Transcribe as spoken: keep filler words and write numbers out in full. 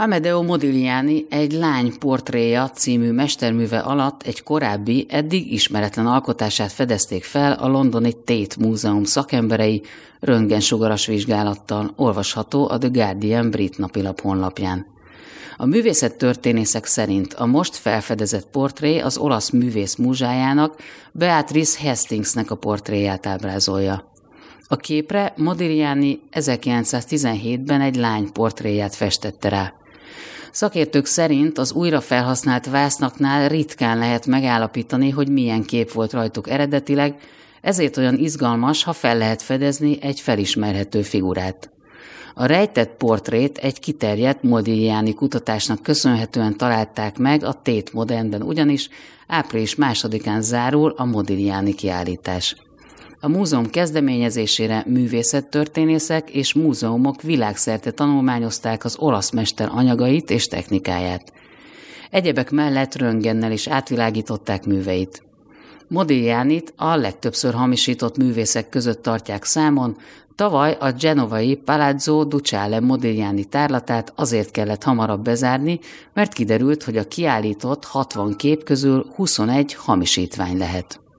Amedeo Modigliani Egy lány portréja című mesterműve alatt egy korábbi, eddig ismeretlen alkotását fedezték fel a londoni Tate Múzeum szakemberei röntgensugaras vizsgálattal, olvasható a The Guardian brit napilap honlapján. A művészettörténészek szerint a most felfedezett portré az olasz művész múzsájának, Beatrice Hastingsnek a portréját ábrázolja. A képre Modigliani ezerkilencszáztizenhétben egy lány portréját festette rá. Szakértők szerint az újra felhasznált vásznaknál ritkán lehet megállapítani, hogy milyen kép volt rajtuk eredetileg, ezért olyan izgalmas, ha fel lehet fedezni egy felismerhető figurát. A rejtett portrét egy kiterjedt Modigliani kutatásnak köszönhetően találták meg a Tate Modernben, ugyanis április másodikán zárul a Modigliani kiállítás. A múzeum kezdeményezésére művészettörténészek és múzeumok világszerte tanulmányozták az olasz mester anyagait és technikáját. Egyebek mellett röntgennel is átvilágították műveit. Modiglianit a legtöbbször hamisított művészek között tartják számon, tavaly a genovai Palazzo Ducale Modigliani tárlatát azért kellett hamarabb bezárni, mert kiderült, hogy a kiállított hatvan kép közül huszonegy hamisítvány lehet.